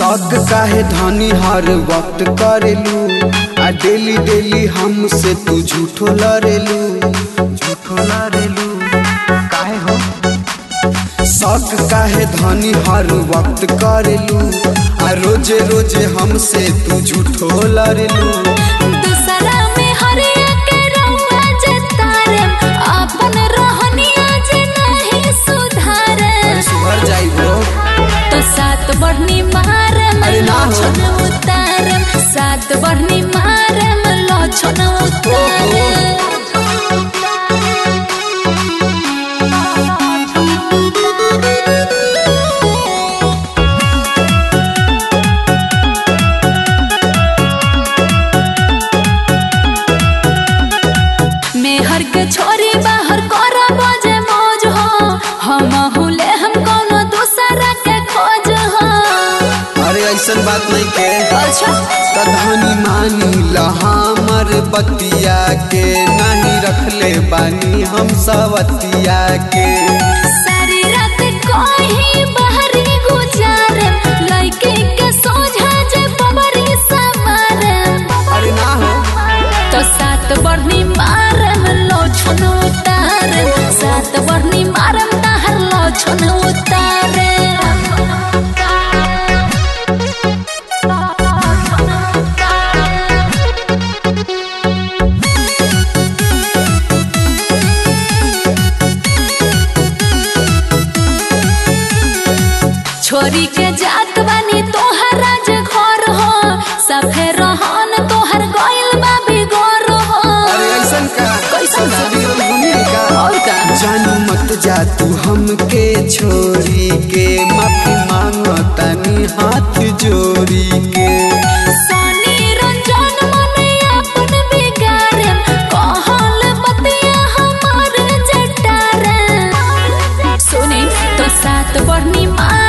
शौक काहे धनी हर वक्त करेलू आ डेली डेली हमसे तू झूठो लड़ेलू काहे हो। शौक काहे धनी हर वक्त करेलू आ रोजे रोजे हमसे तू झूठो लड़ेलू। दूसरा में हरिया के रहुआ जतारे अपन रहनिया जे नहीं सुधारे। सुधर जाइबो तो सात बढ़नी मारम लोछन उतारम, सात बढ़नी मारम लोछन उतारम। मेहर के छोरी बाहर करा बजे मौज हो, हम हुले हम कोनो दूसरा के खोज हो। अरे ऐसन बात नहीं के अच्छा धनी मानी ला हमर बतिया के नहीं रखले बानी हम सवतिया के। सारी रात कोई बाहरी गुजारे लइके के सोझा जे बबरी समारे। अरे ना हो तो सात बढ़नी मारम लोछन उतारे, सात बढ़नी मारम ताहर लोछन उतारे। छोरी के जात बानी तोहरा जे घर हो, सफे रहन तोहर गइल बा बिगोर हो। अरे ऐसन का कैसन का और का जानू मत जा तू हमके छोरी के, माफी मांगो तनी हाथ जोड़ी के। सनी रंजन मने अपन बिगारे कहल बतिया हमार जटारे। सुनी तो सात बढ़नी मार